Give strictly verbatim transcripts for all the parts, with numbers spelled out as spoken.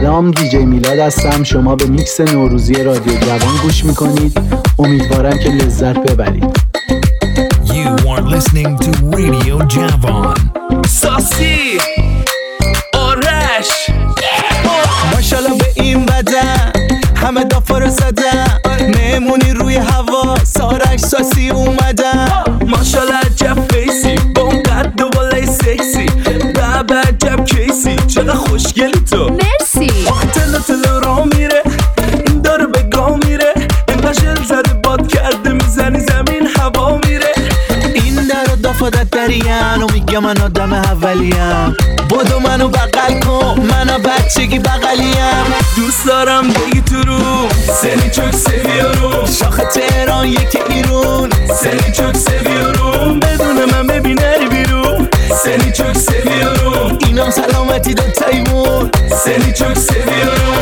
سلام، دیجی میلاد هستم. شما به میکس نوروزی رادیو جوان گوش میکنید. امیدوارم که لذت ببرید. You are listening to Radio Javan. ساسی آرش ماشالله به این بدن همه دافا رو زدن، مهمونی روی هوا سارک ساسی اومدن. ماشالله عجب فیسی با اون قد و بالای سکسی، بابا عجب کیسی چقدر خوشگلی تو. مرسی. آخه تلو تلو را میره این داره به گاه میره، اینقدر شل زده باد کرده میزنی زمین هوا میره. این در و دافادت دریم و میگه من آدم اولیم، بدو منو بغل کن منو بچگی بغلیم. دوست دارم بگی تو رو سنی چوک سویارو، شاخ تهران یکی ایرون سنی چوک سویارو، بدون من ببینه بیرون سنی چوک سویارو، اینم سلامتی دو تایمون سنی چوک سویارو.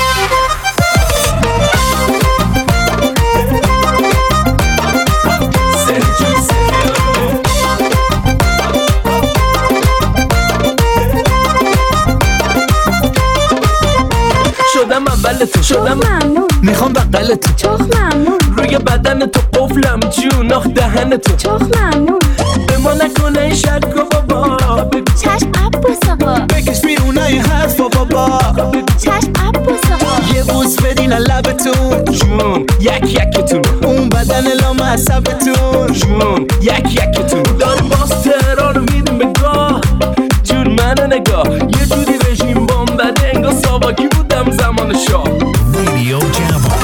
شدم اول تو شدم ممنون. میخوام بغل تو چخ ممنون. روی بدن تو قفلم جون آخ دهن تو چخ ممنون. به ما نکنه این شرک و بابا. چشم عباس آقا بکش بیرونای حرف و بابا. چشم عباس آقا. یه بوس بدین لبتون جون یک یکتون، اون بدن لامصبتون جون یک یکتون. داریم باز تهران رو میدیم به گاه، جون منو نگاه یه جوری رژیم بام بده انگار ساواکی بودم زمان شاه. Radio Javan.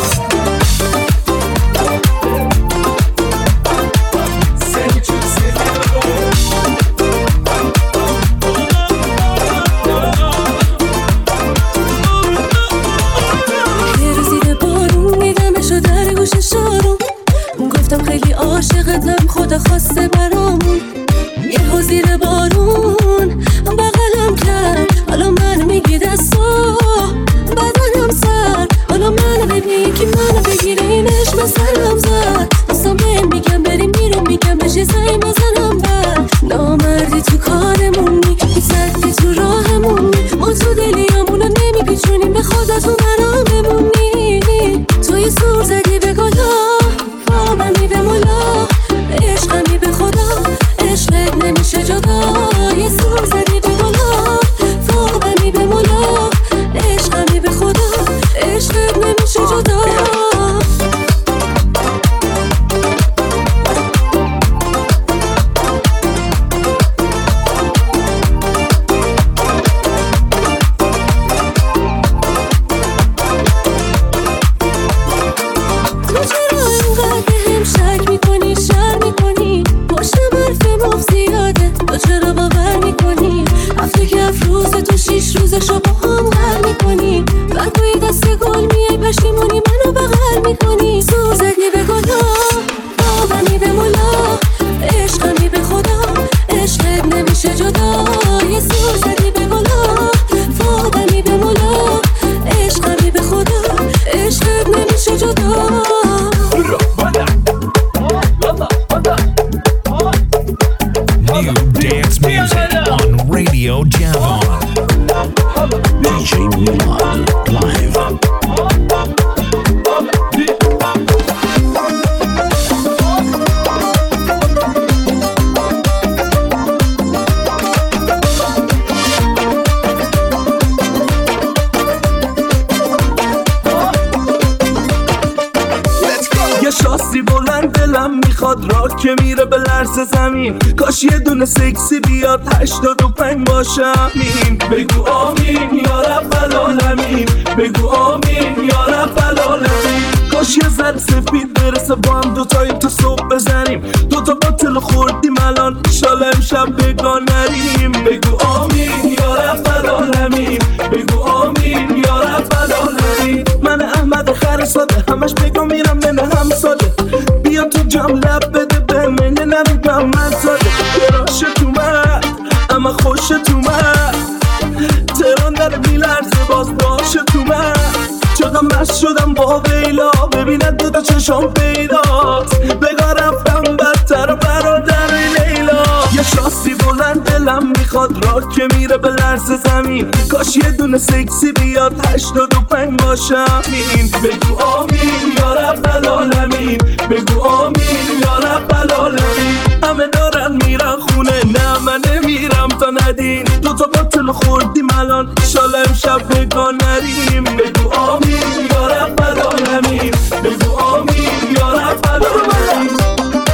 یه روزی به بارون میدمشو در گوش شارون، گفتم خیلی عاشقتم خدا خواسته برامون. یه حضیر بارون بغلم کرد، حالا من میگی دستا بدنم سر، حالا من ببین که منو بگیره این عشق سرم زد. دوستم بهم میگم بریم میرم میگم بشه زنگ بزنم بر نامردی تو کارمونی، این سدی تو راهمونی، ما تو دلیامونو نمیپیچونیم به خودتون برام بمونی. توی سور زدی به گلا فاممی به مولا، عشقمی به خدا عشقت نمیشه جدا. یه سور زدی به گلا فاممی به مولا، عشقمی به خدا عشقت نمیشه جدا. تو چرا اینقدر بهم شک میکنی شر میکنی، پشت برف مفت زیاده تو چرا باور میکنی، هفته که افروز تو شیش روزشو با هم غر میکنی، بعد توی دست گل میای پشیمونی منو بغل میکنی. سور زدی به گلا باومی به مولا، عشقمی به خدا عشقت نمیشه جدا. یه سور زدی به گلا باومی به مولا، عشقمی به خدا عشقت نمیشه جدا. New dance music on Radio Javan. دیجی میلاد لایو. یه شاسی بلند دلم میخواد راه که میره به لرز زمین، کاش یه دونه سکسی بیاد هشتاد و پنج باشم. این بگو آمین یا رب العالمین، بگو آمین یا رب العالمین. کاش یه ذره سفید برسه با هم دوتایی تا صبح بزنیم، دوتا باطل خوردیم الان انشالله امشب بگاه نریم. بگو آمین یا رب العالمین، بگو آمین یا رب العالمین. من احمد خر ساده همش بگو میرم نه هم ساده، بیا تو جام لب بده به من نمیدم من ساده. راشت اومد اما خوشت اومد، تهران در بیلرزه باز باشت اومد. چقدر مست شدم با ویلا ببیند دوتا چشم پیدات، بگاه رفتم بدتر برادر لیلا. یه شاسی بلند دلم میخواد راک که میره به لرز زمین. کاش یه دونه سکسی بیاد هشتاد و پنج باشم. این بگو آمین یا رب العالمین، بگو آمین یا رب العالمین. همه دارن میرن خونه نه من نمیرم تا ندین. دوتا باتل خوردیم الان ایشالا امشب بگاه نریم. بگو آمین یا رب العالمین، بگو آمین یا رب العالمین.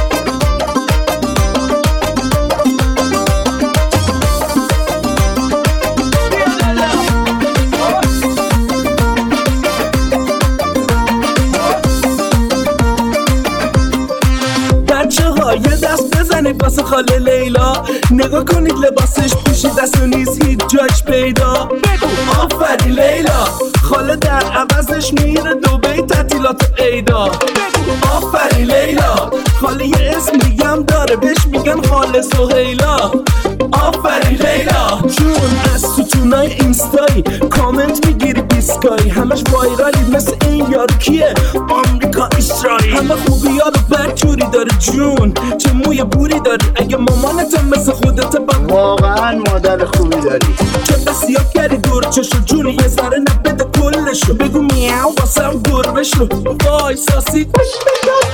یه دست بزنید واسه خاله لیلا، نگاه کنید لباسش پوشید دست و نیز هیچ جاش پیدا. آفرین لیلا، خاله در عوضش میره دوبی تعطیلات عیدا. آفرین لیلا، خاله یه اسم دیگم داره بهش میگن خاله سهیلا. آفرین لیلا جون، از ستونای اینستایی کامنت میگیری بیسکایی، همش وایرالی مثل این یارو کیه آمریکا اسرائیل. همه خوبی ها رو بدجوری داره جون، چه موی بوری داری، اگه مامانت مثل خودت با واقعا مادر خوبی داری. چه بسیار کردی دور چشو جون، یه ذره نبده کلشو، بگو میاو واسم گربه شو. وای ساسی کش بگم.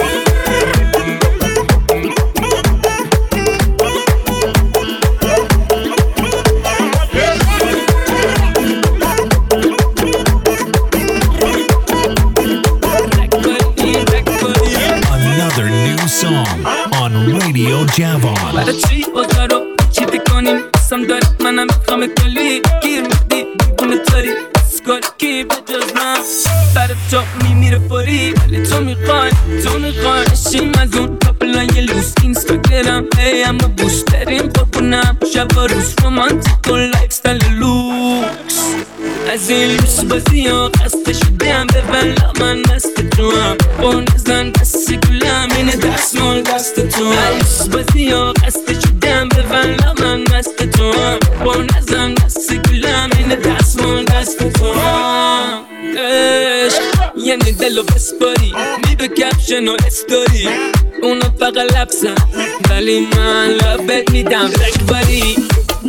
Another new song on Radio Javon. برای چی بازار رو چی بکنیم قسم داری منم میخوام کلی گیر میدی بونه تاری اسکاری کی به جز من برای تو میمیره فوری، ولی تو میخوای تو میخوای نشیم از اون کپلای لوس اینستاگرام. ای اما بوش بریم بکنم شب و روز رومانتیک و لایف ستایل لوکس. از این لوس بازی ها خسته شدم ببلا من مست تو هم با نزن دست گلم اینه دستمال دست تو هم. لوس بازی ها خسته شدم ببلا من مست تو هم با نزن دست گلم اینه دستمال دست تو هم. یعنی دلو بسپاری میدو کپشن و استوری، اونا فقط لبسن ولی من لبت میدم رکباری،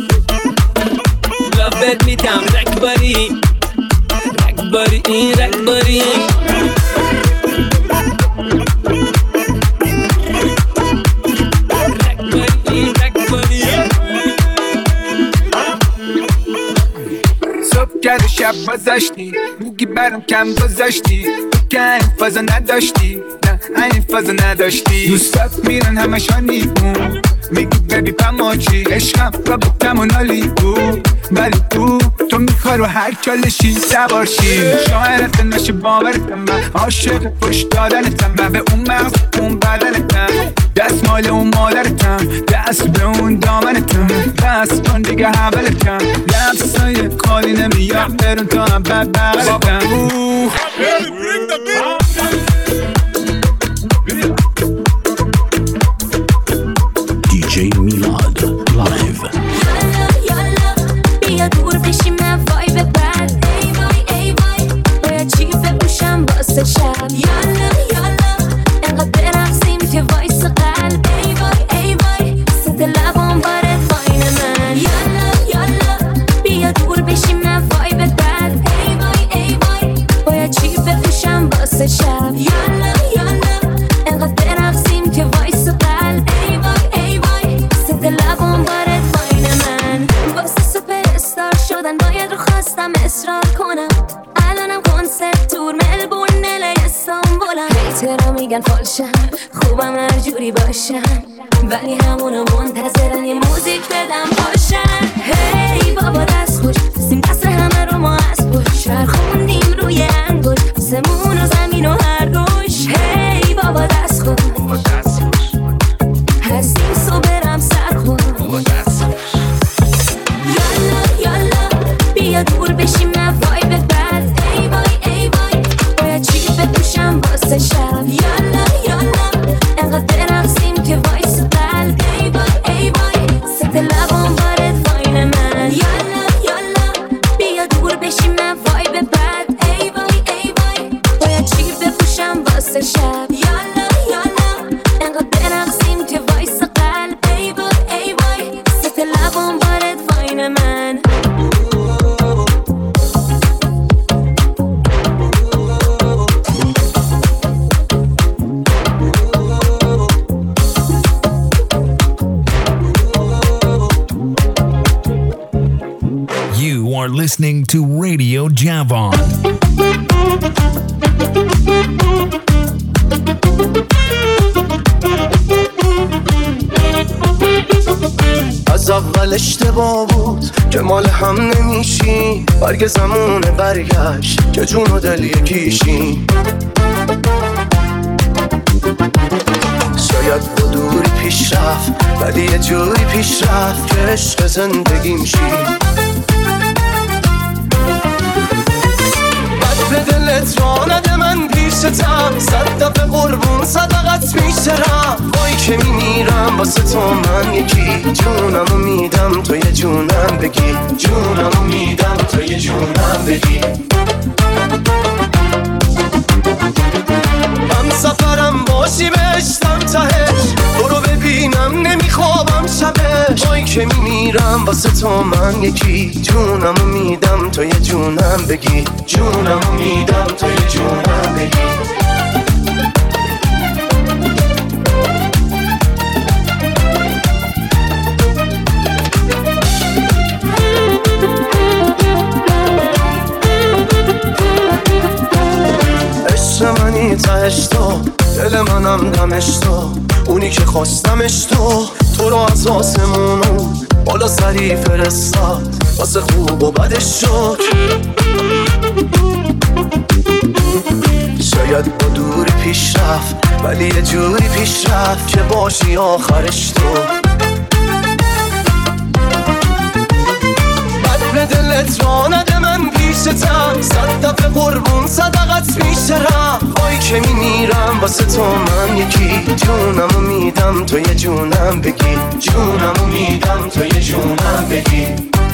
لبت میدم رکباری رکباری این رکباری. رکباری این رکباری. صبح کرد و شب بازشتی میگی برام کم گذاشتی، که این فازا نداشتی نه این فازا نداشتی. دوستات میرن همشان نیمون میگی ببی پماچی عشقم و بکم و نالی بود، ولی تو تو میخوای رو هر چالشی سوارشی. شاعرت نشه باورتم من عاشق پشت دادنتم، من به اون مغز اون بدنتم، دست مال اون مادرتم، دست به اون دامنتم، دست کن دیگه حولتم، لبسای خالی نمیاد برون تا هم بد بغلتم. دی جی Milad live. یالا بیا دور بشیم نه وای ببرد. ای وای ای وای باید چی بپوشم واسه شب. یالا یالا انقدر برقصیم که وایس قلب. ای وای ای وای صد لبام بارد واین من. یالا یالا بیا دور بشیم نه وای ببرد. ای وای ای وای باید چی بپوشم واسه شب. یالا یالا انقدر برقصیم که وایس قلب. ای وای ای وای صد لبام بارد واین من. واسه سوپر استار شدن باید رو خواستم اصرار کنم. الانم کنسرت تور ملبورن الی استانبولم. هیترها میگن فالشم خوبم هر جوری باشم، ولی همونو منتظرن یه موزیک بدم باشن. هی بابا دست خوش سیم دست همه رو ما از پشت شهر خوندیم روی انگوش سمون و زمین و هر گوش. هی بابا دست خوش هستیم سو برم سر خود. یالا یالا بیا دور بشیم نه وای ببرد. ای وای ای وای باید چی بپوشم واسه شب. یالا یالا انقدر برقصیم که وایس قلب. ای وای ای وای صد لبام بارد واین من. یالا یالا بیا دور بشیم نه وای ببرد. ای وای ای وای باید چی بپوشم واسه شب. یالا یالا انقدر برقصیم که وایس قلب. ای وای ای وای صد are listening to Radio Javon. از اول اشتباه بود که مال هم نمیشیم، برگ زمونه برگشت که جون و دل یکیشیم. شاید با دوری پیش رفت ولی یه جوری پیش رفت که عشق زندگیم شی. بد به دلت را نده من پیشتم، صد دفعه قربون صدقت میشترم. وای که میمیرم واسه تو من یکی، جونمو میدم تو یه جونم بگی، جونمو میدم تو یه جونم بگی. هم سفرم باشی بهشتم تهش، تو رو ببینم نمیخوابم شبش. وای که میمیرم واسه تو من یکی، جونمو میدم تو یه جونم بگی، جونمو میدم تو یه جونم بگی. عشق منی تهش تو، دل منم دمش تو، اونی که خواستمش تو. تو رو از آسمونو بالا سری فرستاد، واسه خوب و بدش شد. شاید با دوری پیش رفت ولی یه جوری پیش رفت که باشی آخرش تو. بد به دلت را نده من پیشتم، صد دفعه قربون صدقت میشترم. وای که میمیرم واسه تو من یکی، جونمو میدم تو یه جونم بگی، جونمو میدم تو یه جونم بگی.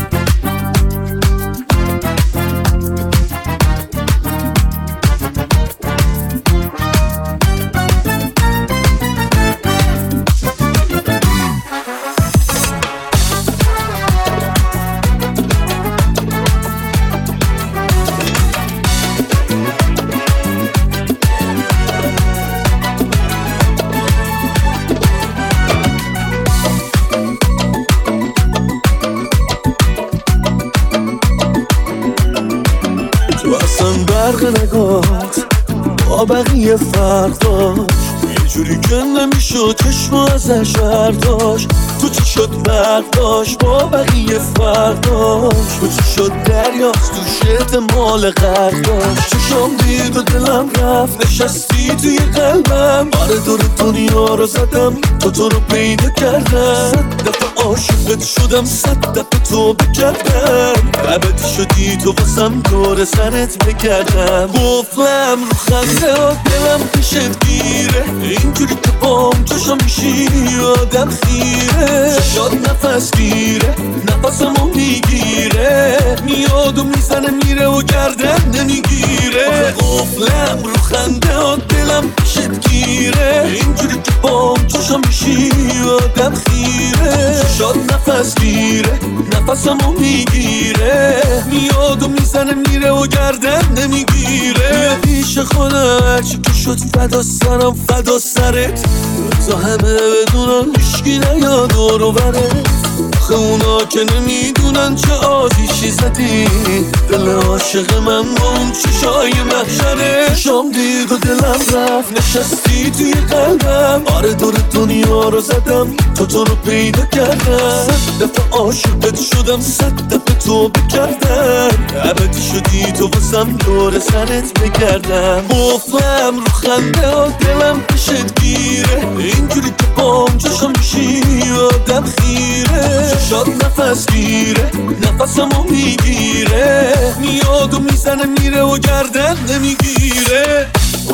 نگات با بقیه فرق داشت، یه جوری که نمیشد چشم ازش برداشت. تو چی شد برداشت با بقیه فرق داشت، تو چی شد دریاست تو شد مال غرق داشت. چشم دید و دلم رفت نشستی توی قلبم، آره دور دنیا رو زدم تو تو رو پیدا کردم. صد دفعه عاشقت شدم صد دفعه تو بکردم، ابدی شدی تو واسم دور سرت بکردم. گفتم رو خنده ها دلم پیشت گیره، اینجوری که بام چشم میشی آدم خیره. شاد نفس گیره نفسمو میگیره، میاد و میزنه میره و گردن نمیگیره. قفلم رو خنده ها دلم پیشت گیره، اینجوری که بام چشم میشی آدم خیره. شاد نفس گیره نفسمو میگیره، میاد و میزنه میره و گردن نمیگیره. پیش خودم هرچی که شد فدا سرم فدا سرت، تا همه بدونن هیشکی نیاد دور و برت. آخه اونا که نمیدونن چه آتیشی زدی، دل عاشق من با اون چشای محشره. چشام دید و دلم رفت نشستی توی قلبم، آره دور دنیا رو زدم تو تو رو پیدا کردم. صد دفعه عاشقت شدم صد دفعه تو بکردم، ابدی شدی تو واسم دور سرت بگردم. گفتم رو خنده ها دلم پیشت گیره، اینجوری که بام چشم میشی آدم خیره. شاد نفس گیره نفسمو میگیره، میاد و میزنه میره و گردن نمیگیره.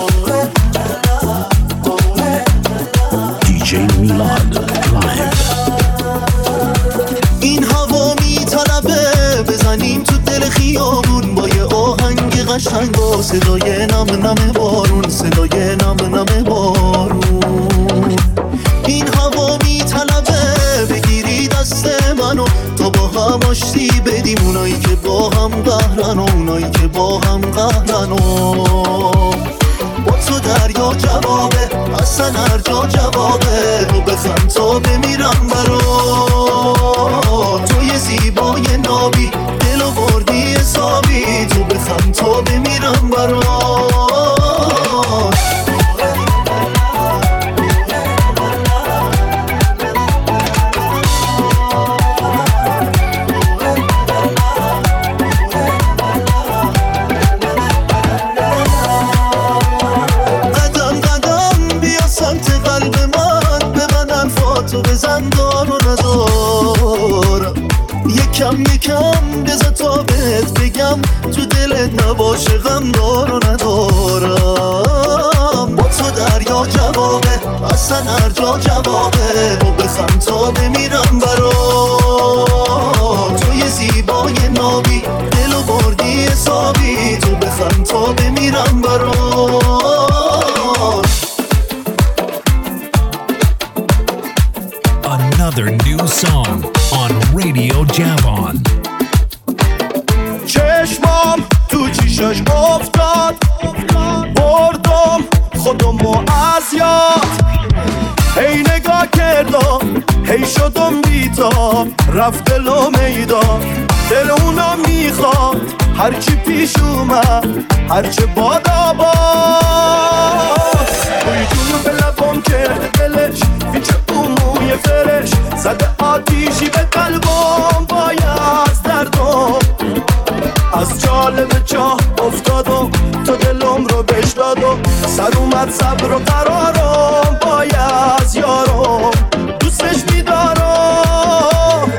دی جی میلاد لایو. این هوا میطلبه بزنیم تو دل خیابون، با یه آهنگ قشنگ با صدای نم نم بارون، صدای نم نم بارون. این هوا میطلبه بگیری دست منو تا با هم آشتی بدیم، اونایی که با هم قهرن و اونایی که با هم قهرن. با تو دریا جوابه اصلا هر جا جوابه، رو بخند تا بمیرم برا تو. یه زیبای نابی دلو بردی یکم یکم بذار تا بهت بگم تو دلت نباشه غم دار و ندارم. با تو دریا جوابه اصلا هر جا جوابه و بخم تا بمیرم برات. تو یه زیبای نابی دلو بردی حسابی تو بخم تا بمیرم برات. Another new song on Radio Javon. چشمام تو چیشش افتاد بردم خودمو از یاد. هی نگاه کردم هی شدم بیتاب رفت دلو میدان. دل اونا میخواد هرچی پیش اومد هرچه بادا باد. توی جونو به لبم کرده دلش پیچه اون موی فرش زده آتیشی به قلبم باید از دردم. از جالب چاه افتادم تو دلم رو بش دادم. سر اومد صبر و قرارم باید از یارم دوستش میدارم.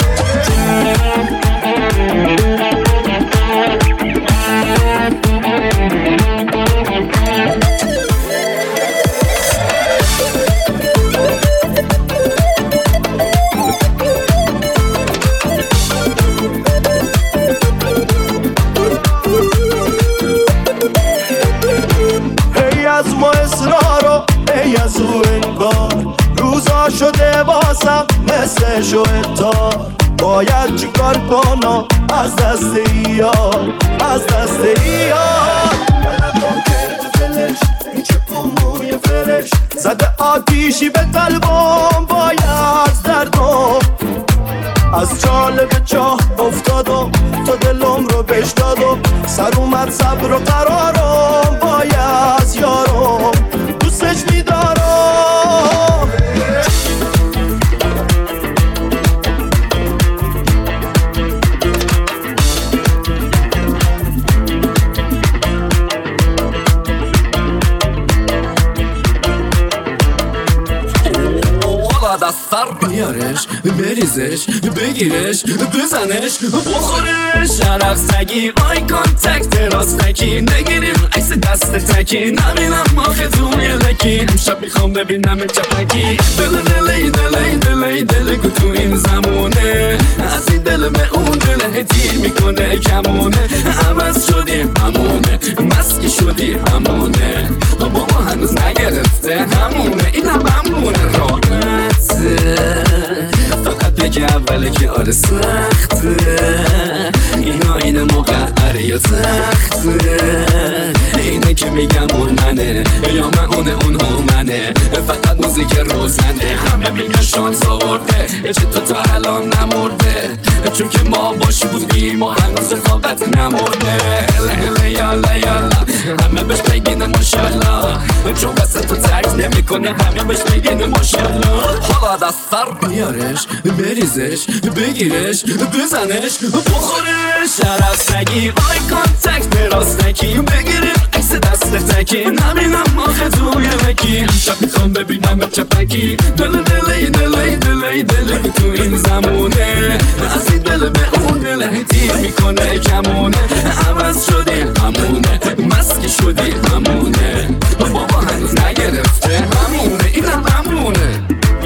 از او انگار روزا شده باسم مثل شوهتار. باید چیکار کنم از دست ایار از دست ایار. بلدم کرده دلش میچه موی فرش زده آتیشی به قلبم باید از دردم. از جالب چاه افتادم تو دلم رو بش دادم. سر اومد صبر و قرارم باید از یارم دوستش میدارم. از سر بیارش بریزش بگیرش بزنش بخورش. عرق سگی آی کانتکت راستکی نگیریم عکس دست تکی نبینم آخه تو یه لکی. امشب میخوام ببینم چپکی دل دلی دلی دلی دل که تو این زمونه از این دل به اون دل تیر میکنه کمونه. عوض شدیم همونه مسکی شدی همونه بابا هنوز نگرفته همونه این هم همونه راحت فقط بگه اوله که آره سخته. اینا اینه مقعره یا تخته. اینه که میگم اون منه یا من اونه اون هم منه. فقط موزیک روزنه همه میگن شانس آورده چه تو تا الان نمورده. چون که ما باشی بودیم و هنوز رفاقت نمورده. هله هله یالا یالا همه بهش بگینه ماشالله. چون واسه تو ترک نمی کنه همه بهش بگینه ماشالله. حالا دست سر بیارش بریزش بگیرش بزنش بخورش. عرق سگی آی کانتکت راستکی بگیریم عکس دست تکی نبینم آخه توی لکی. امشب میخوام ببینم چپکی دل دلی دلی دلی دلی تو این زمونه از این دل به اون دل تیر میکنه کمونه. عوض شدی همونه مسکی شدی همونه بابا هنوز نگرفته همونه این هم همونه.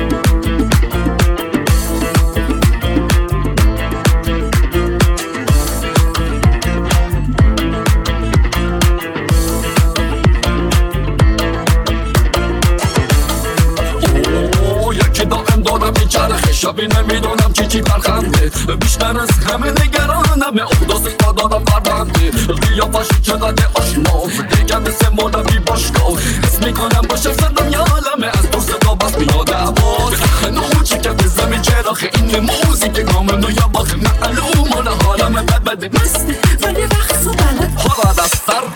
شبی نمیدونم چی چی برخنده بیشتر از همه نگرانم احداث دادم بربنده. قیافش چقدر آشنا دیگه مثل مولوی باشگاه حس میکنم باشه صدام یالمه از دو صدا بس میاد عباد. نوچی که به زمین چراخه این موزیک کامل و یا باخه معلومانه حالمه بد بده مسته ولی رقص و بلد حالا دست سر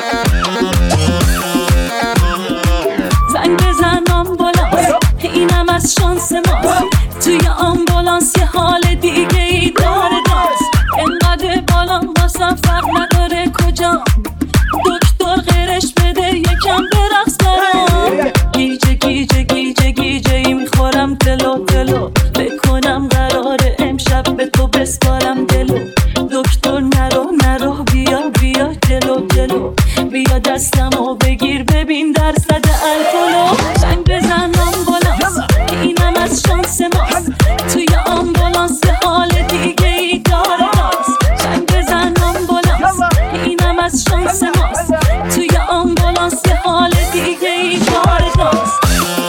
زنگ بزنم بالا اینم از شانس ماست توی آمبولانس یه حال دیگه ای داره داست انقدر بالام واسم فرق نداره کجا دکتر غیرش بده یکم برقص برام گیجه گیجه گیجه گیجه ای میخورم دلو دلو بکنم قراره امشب به تو بسپارم دلو دکتر نرو نرو بیا بیا جلو جلو بیا دستمو بگیر ببین درصد الکلو زنگ بزن آمبولانس اینم از شانس ماست توی آمبولانس یه حال دیگه ای داره داست زنگ بزن آمبولانس اینم از شانس ماست توی آمبولانس یه حال دیگه ای داره داست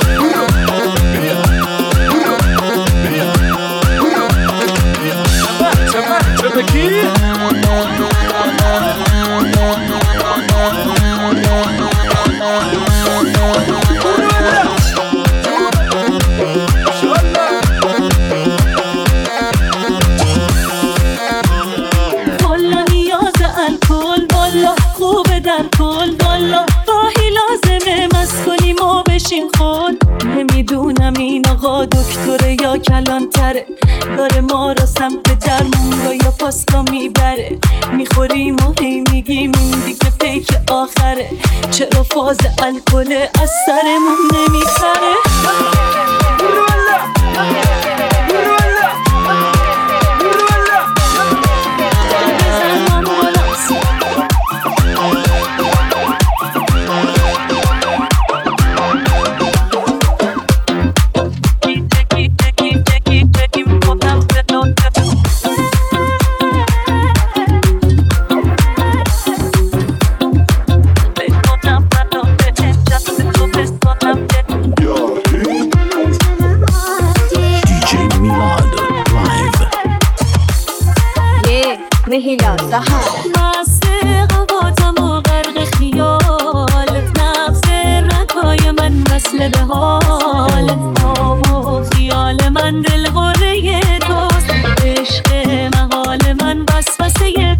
کلا نیاز الکل والا خوبه در کل والا راهی لازمه مست کنیم و بشیم خود نمیدونم این آقا دکتره یا کلانتره داره ما را سمت درمون را یا پاستا میبره میخوریم و هی میگیم این دیگه پیک آخره چرا فاز الکل از سرمون نمیسره مهیلا سهر مسق قواتم و غرق خیال نفس رکای من مثل به حال آب و خیال من دل غره توست عشق محال من وسوسه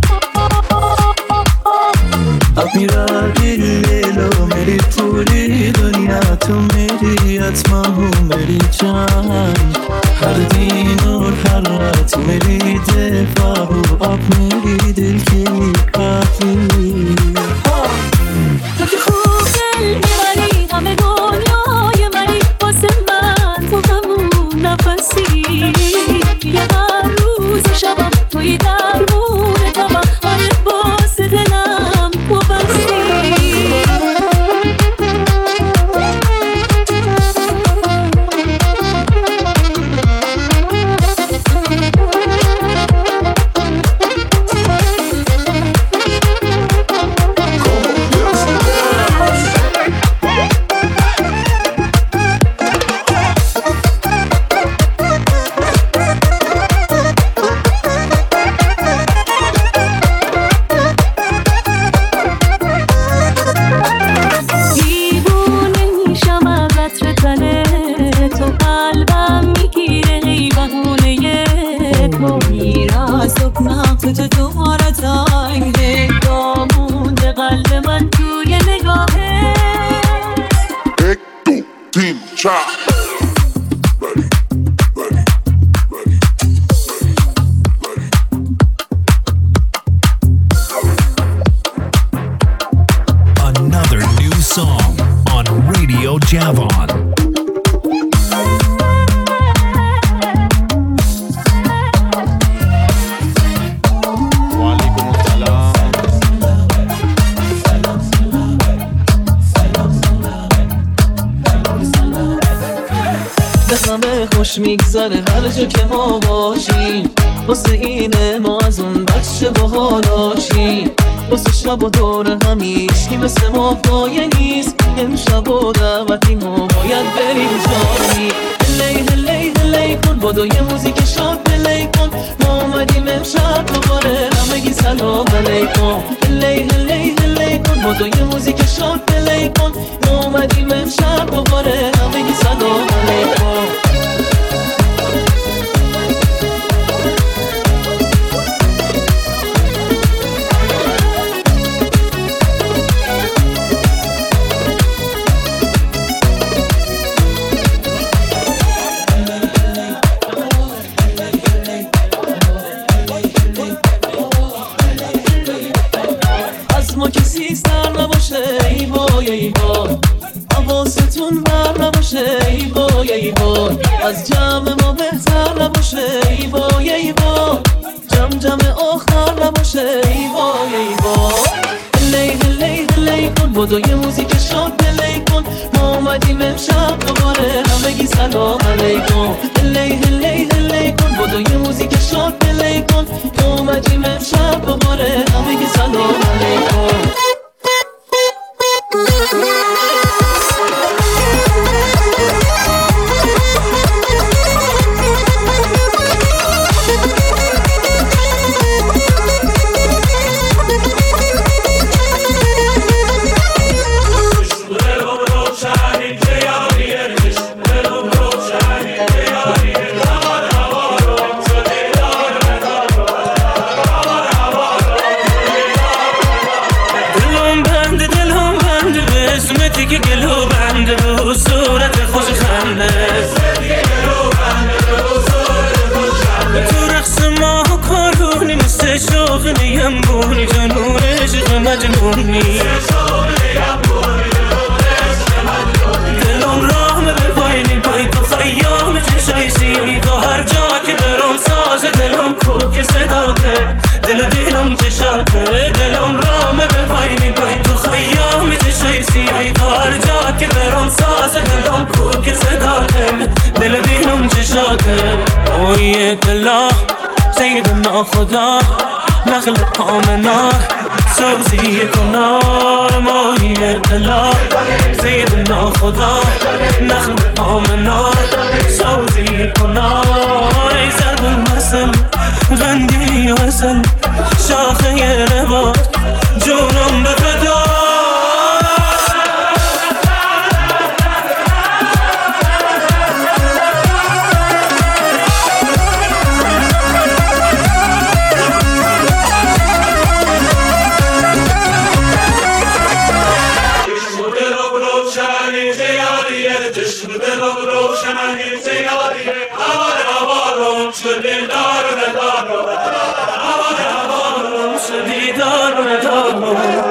अब मेरा दिल ले लो मेरी पूरी दुनिया तुम मेरी आत्मा हो मेरी जान हर दिन और हर रात मेरी दफा हो अब मेरी दिल की काफी تو که خوب دل میبری همه دنیای منی واسه من تو همون نفسی یه هر روز شبم توی درمون تبم آره واسه دلم وابستی Another new song on Radio Javon. خوش میگذره هر جا که ما باشیم واسه اینه ما از اون بچه باحالاشیم واسه شب و دور همیشگی مثل ما پایه نیست امشب و دعوتیم و باید بریم جایی هلی هلی هلی کن بادو یه موزیک شاد پلی کن ما اومدیم امشب دوباره همگی سلام علیکم هلی هلی هلی کن بادو یه موزیک شاد پلی کن ما اومدیم امشب دوباره همگی سلام علیکم وای ای وای حواستون بر نباشه ای وای ای وای از جمع ما بهتر نباشه ای وای ای وای جمع جمع آخر نباشه ای وای ای وای هلی هلی هلی کن بدو یه موزیک شاد پلی کن ما اومدیم امشب دوباره همگی سلام علیکم هلی هلی هلی کن بدو یه موزیک شاد پلی کن ما اومدیم امشب دوباره همگی سلام علیکم دلم راه به پایین پای تو خیام چشای سیری تو هر جا که برم ساز دلم کوک صداته دل دلم چشاته دلم راه به پایین پای تو خیام چشای سیری تو هر جا که برم ساز دلم کوک صداته دل دلم چشاته اوی دلا سیدنا خدا نخلق آمنا سوزی کنار ماهی دلا سیدنا خدا نخلق آمنا سوزی کنار ای زرد المثل غندی وصل شاخه نبات جونم به فدا شدی دار و دار